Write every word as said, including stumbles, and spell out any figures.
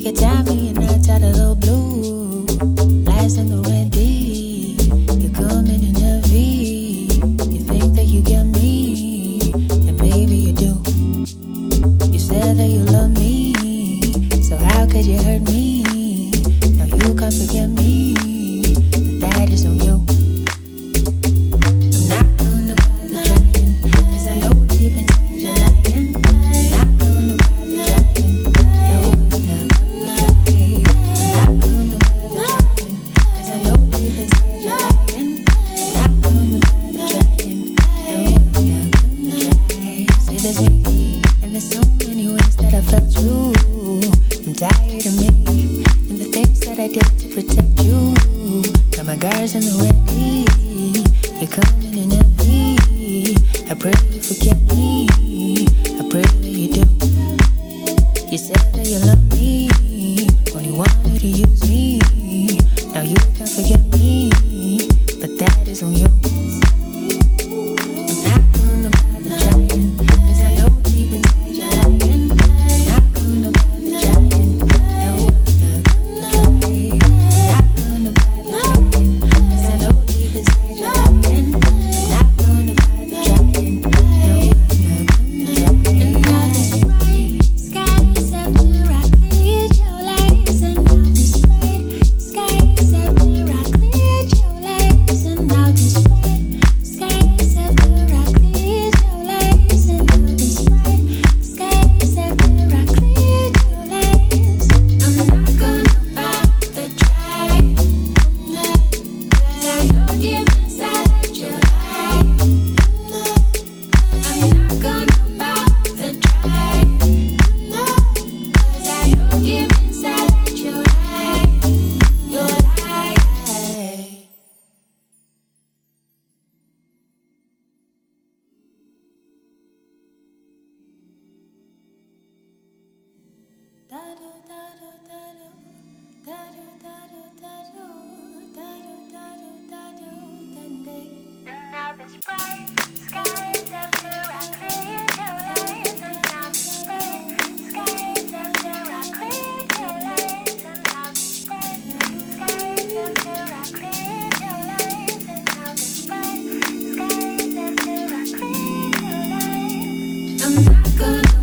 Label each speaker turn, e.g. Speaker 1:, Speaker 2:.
Speaker 1: could tell me you're not out of the blue. Lies in the Wendy. You're coming in a V. You think that you get me, and maybe you do. You said that you love me, so how could you hurt me? Now you can't forget me, but that is on you. I'm not gonna bother trying, 'cause I know deep inside you're lying. I'm not gonna bother trying, no, I'm not gonna try. I'm not gonna bother trying, 'cause I know deep inside you're lying. I'm not gonna bother trying, no, I'm not gonna try. See, there's me, and there's so many ways that I felt you. I'm tired of me and the things that I did to protect you. Got my guards in the way. You're coming in empty. I pray you forget me. I pray that you do. You said that you love me, only wanted to use me. Now you can't forget me, but that is on you. I'm not gonna bother trying, 'cause I know deep inside you're lying. I'm not gonna bother trying, no, I'm not gonna try. I'm not gonna bother trying, 'cause I know deep inside you're lying. I'm not gonna bother trying, no, I'm not gonna try. And now this bright sky is after I cleared your lights, and now this bright sky is after I cleared your lights, and now this bright sky is after I cleared your lights, and now this bright sky is after I cleared your lights. I'm not gonna bother trying, 'cause I know deep inside that you're lying. I'm not gonna bother trying, 'cause I know deep inside that you're lying. You're lying. Now this bright sky is after I cleared your lights, and now this bright sky is after I cleared your lights, and now this bright sky is after I cleared your lights, and now this bright sky is after I cleared your lights. I'm not gonna